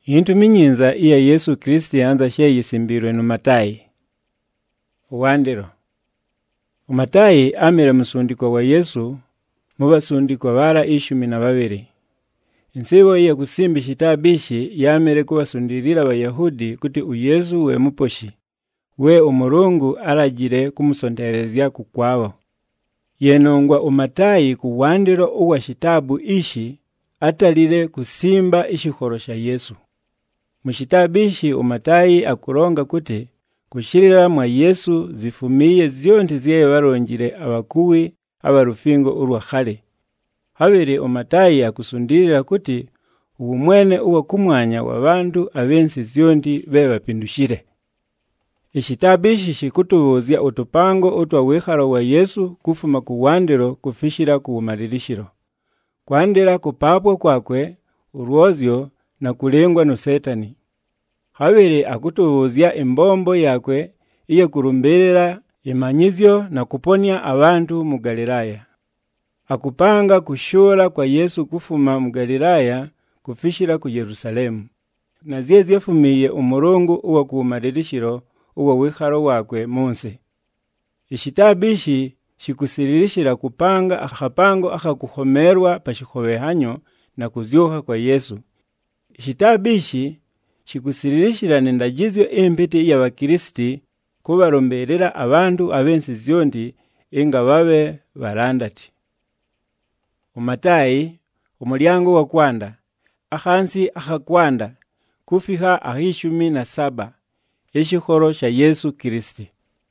Intu minyinza iya Yesu Kristi yanza sheyisimbirwe nu Matayi. Uwandiro. Umatayi amire musundiko wa Yesu mubasundiko bara 12. Insibo iya kusimbi shitabishi yamire kubasundirira Abayahudi kuti uyesu we muposhi. We umurungu aragire kumusonderezya kukwabo. Yenongwa Umatayi kuwandiro uwa shitabu ishi atalire kusimba ishikholosha Yesu. Mushitabishi Umatayi akuronga kuti kushirira mwa Yesu zifumiye zionti ziye barongire abakuwi abarufingo urwa khale. Habiri Umatayi akusundirira kuti umwene uwa kumwanya wa bantu abensi zionti bebapindushire. Ishitabishi shikutubuzya utupango utwa wikharo wa Yesu kufuma kuwandiro kufishira kuumaririshiro. Kwandira kupapwa kwakwe urwozyo na kulengwa no Setani. Habiri akutubuzya imbombo yakwe iyo kurumberera imanyizyo na kuponya abantu mu Galilaya. Akupanga kushura kwa Yesu kufuma mu Galilaya kufishira ku Yerusalemu. Na zyefumiye umurungu uwa kuumaririshiro uwa wikharo wakwe munsi. Ishitabishi shikusiririshira kupanga akapango akakuhomerwa pashikhobehanyo na kuzyuha kwa Yesu. Ishitabishi shikusiririshira nendagizyo empiti ya Bakristi kubaromberera abantu abensi zyondi inga babe barandati. Umatayi umulyango wa kwanda akhansi akakwanda kufiha 17 Eshikoro sha Yesu Kristi.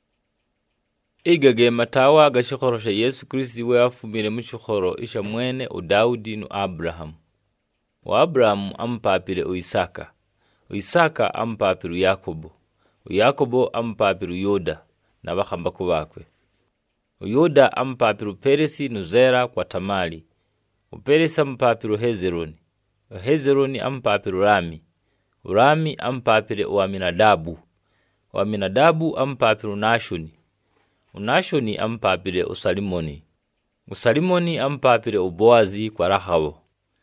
Igage matawa gashikoro sha Yesu Kristi we afumire mu shikoro isha mwene Daudi nu Abraham. Wa Abraham ampapire Isaka. Isaka ampapire Yakobo. Yakobo ampapire Yoda na bakhamba kubakwe. Yoda ampapire Peresi nu Zera kwa Tamali. Peresi ampapire Hezroni. Hezroni ampapire Rami. Rami ampapire Aminadabu. Aminadabu ampapire Nashoni. Nashoni ampapire Usalimoni. Usalimoni ampapire Boazi kwa Rahabo.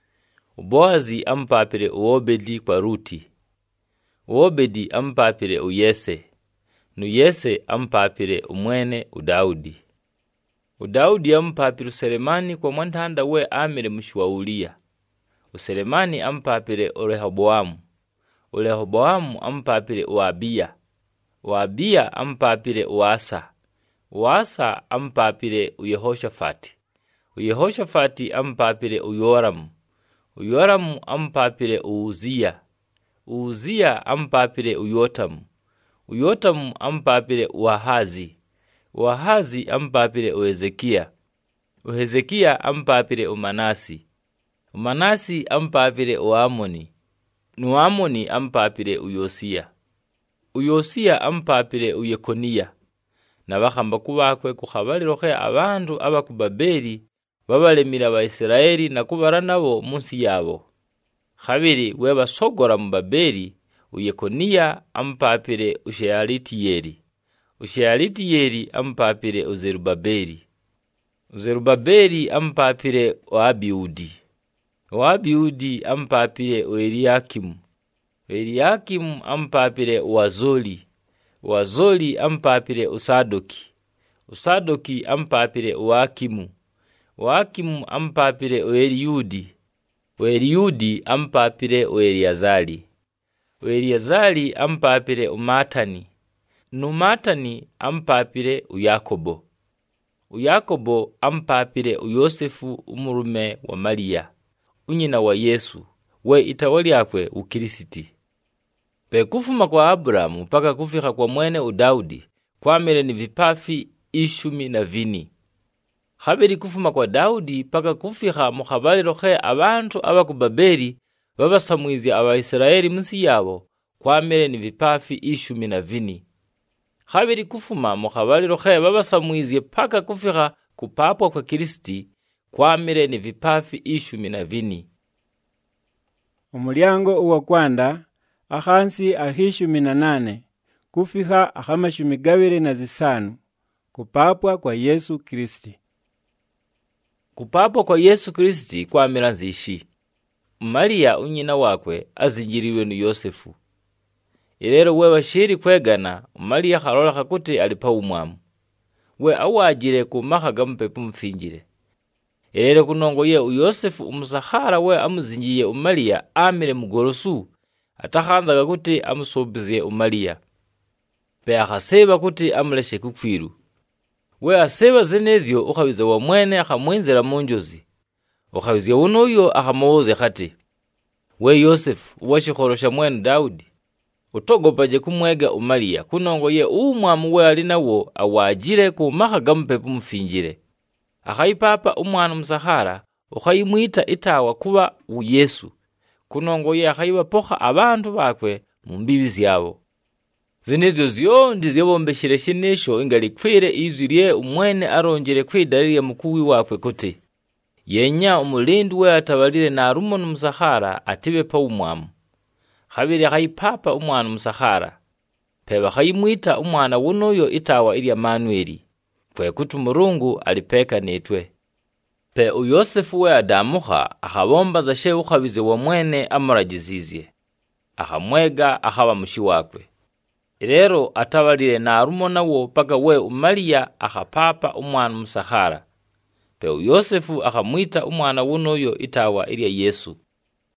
Boazi ampapire Obedi kwa Ruti. Obedi ampapire Yese. Nu Yese ampapire umwene Daudi. Daudi ampapire Selemani kwa mwantanda we amire mushwa Ulia. Selemani ampapire Rehoboamu. Rehoboamu ampapire Abiya. Abiya ampapire Asa. Asa ampapire Yehoshafati. Yehoshafati ampapire Yoramu. Yoramu ampapire Uzia. Uzia ampapire Yotamu. Yotamu ampapire Ahazi. Ahazi ampapire Hezekia. Hezekia ampapire Manasi. Manasi ampapire Amoni. Amoni ampapire Yosia. Yosia ampapire Yekoniya. Na bakhamba kubakwe kukhabalirohe abantu abakubabeli babalemira Abaisiraeli na kubara nabo munsi yabo. Khabiri we basogora mu Babeli Yekoniya ampapire Shealitieli. Shealitieli ampapire Zerubabeli. Zerubabeli ampapire Abiudi. Abiudi ampapire Eliakimu. Eliakimu ampapire Wazoli. Wazoli ampapire Usadoki. Usadoki ampapire Wakimu. Wakimu ampapire Eliudi. Eliudi ampapire Eliazali. Eliazali ampapire Matani. Matani ampapire Yakobo. Yakobo ampapire Yosefu umurume wa Maria. Unyina wa Yesu we itawali yakwe Ukristi. Kufuma kwa Abrahamu paka kufika kwa mwene Daudi kwamere ni vipafi 12. Habiri kufuma kwa Daudi paka kufika mukhabaliro abantu abakubabeli babasamwizi Abaisiraeli munsi yabo kwamere ni vipafi 12. Habiri kufuma mukhabaliro babasamwizi paka kufika kupapwa kwa Kristi kwamere ni vipafi 12. Umulyango uwa kwanda akhansi 18 kufiha 25 kupapwa kwa Yesu Kristi. Kupapwa kwa Yesu Kristi kwamera nzishi. Mariya unyina wakwe azinjiriwe nu Yosefu. Ilero we washiri kwegana Mariya khalolakha kuti ali pa umwamu. We awajire ku maka ga mpepo mfinjire. Ilero kunongo ye Yosefu umusahara we amuzinjiye Mariya amire mugorosu atakhanzaga kuti amusobize Mariya. Pe akhaseba kuti amuleshe kukwiru. We aseba zenezyo ukhawiza wa mwene akhamwenzera munjozi. Ukhawiza unoyo akhamuwoze khati, we Yosefu washikholosha mwene Daudi, utogopaje kumwega Mariya kunongo ye umwamu we ali nawo awajire ku maka ga mpepo mfinjire. Akhayipapa umwana umusahara ukhayimwita itawa kuba Yesu kunongo ye akhayibapoka abantu bakwe mu mbibi zyabo. Zinezyo zyondi zyabombeshire shinesho ingalikwire izwi lye umwene arongere kwidalira mukuwi wakwe kuti yenya umulindi we atabalire na rumonu musahara atibe pa umwamu. Khabiri akhayipapa umwana umusahara pe bakhayimwita umwana wunoyo itawa ilya Manueli kwe kuti Mulungu alipeka netwe. Pe Yosefu we adamukha akhabomba za she ukhabize wa mwene amuragizizye akhamwega akhaba mushi wakwe. Ilero atabalire na rumona wo paka we Mariya akhapapa umwana umusahara. Pe Yosefu akhamwita umwana wunoyo itawa ilya Yesu.